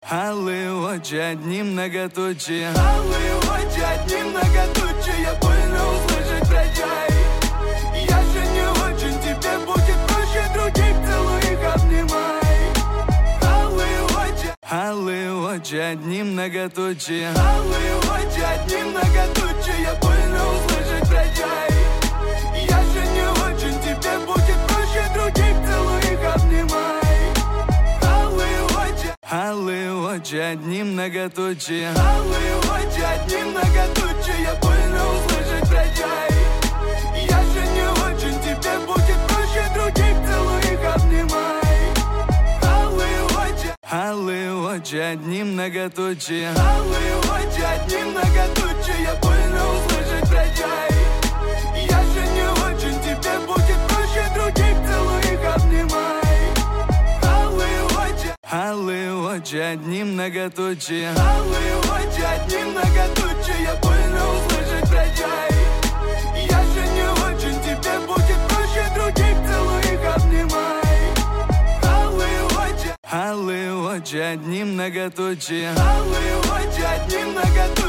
Алые очи, одни многоточие. Алые очи, одни многоточие. Больно услышать, прощай. Я же не очень, тебе будет проще других. Целуй их, обнимай. Алые очи, одни многоточие. Алые очи, одни многоточие. Больно услышать, прощай. Я же не очень, тебе будет проще других. Целуй их, обнимай. Алые очи, одни многоточие. Алые очи, одни многоточие. Больно услышать, прощай. Я же не очень, тебе будет проще других. Целуй их, обнимай. Алые очи, одни многоточие. Алые очи, одни многоточие. Больно услышать, прощай. Я же не очень, тебе будет проще других. Целуй их, обнимай. Алые очи, одни многоточие. Алые очи, одни многоточие. Больно услышать, прощай. Я же не очень, тебе будет проще других. Целуй их, обнимай. Алые очи, одни многоточие. Алые очи, одни многоточие.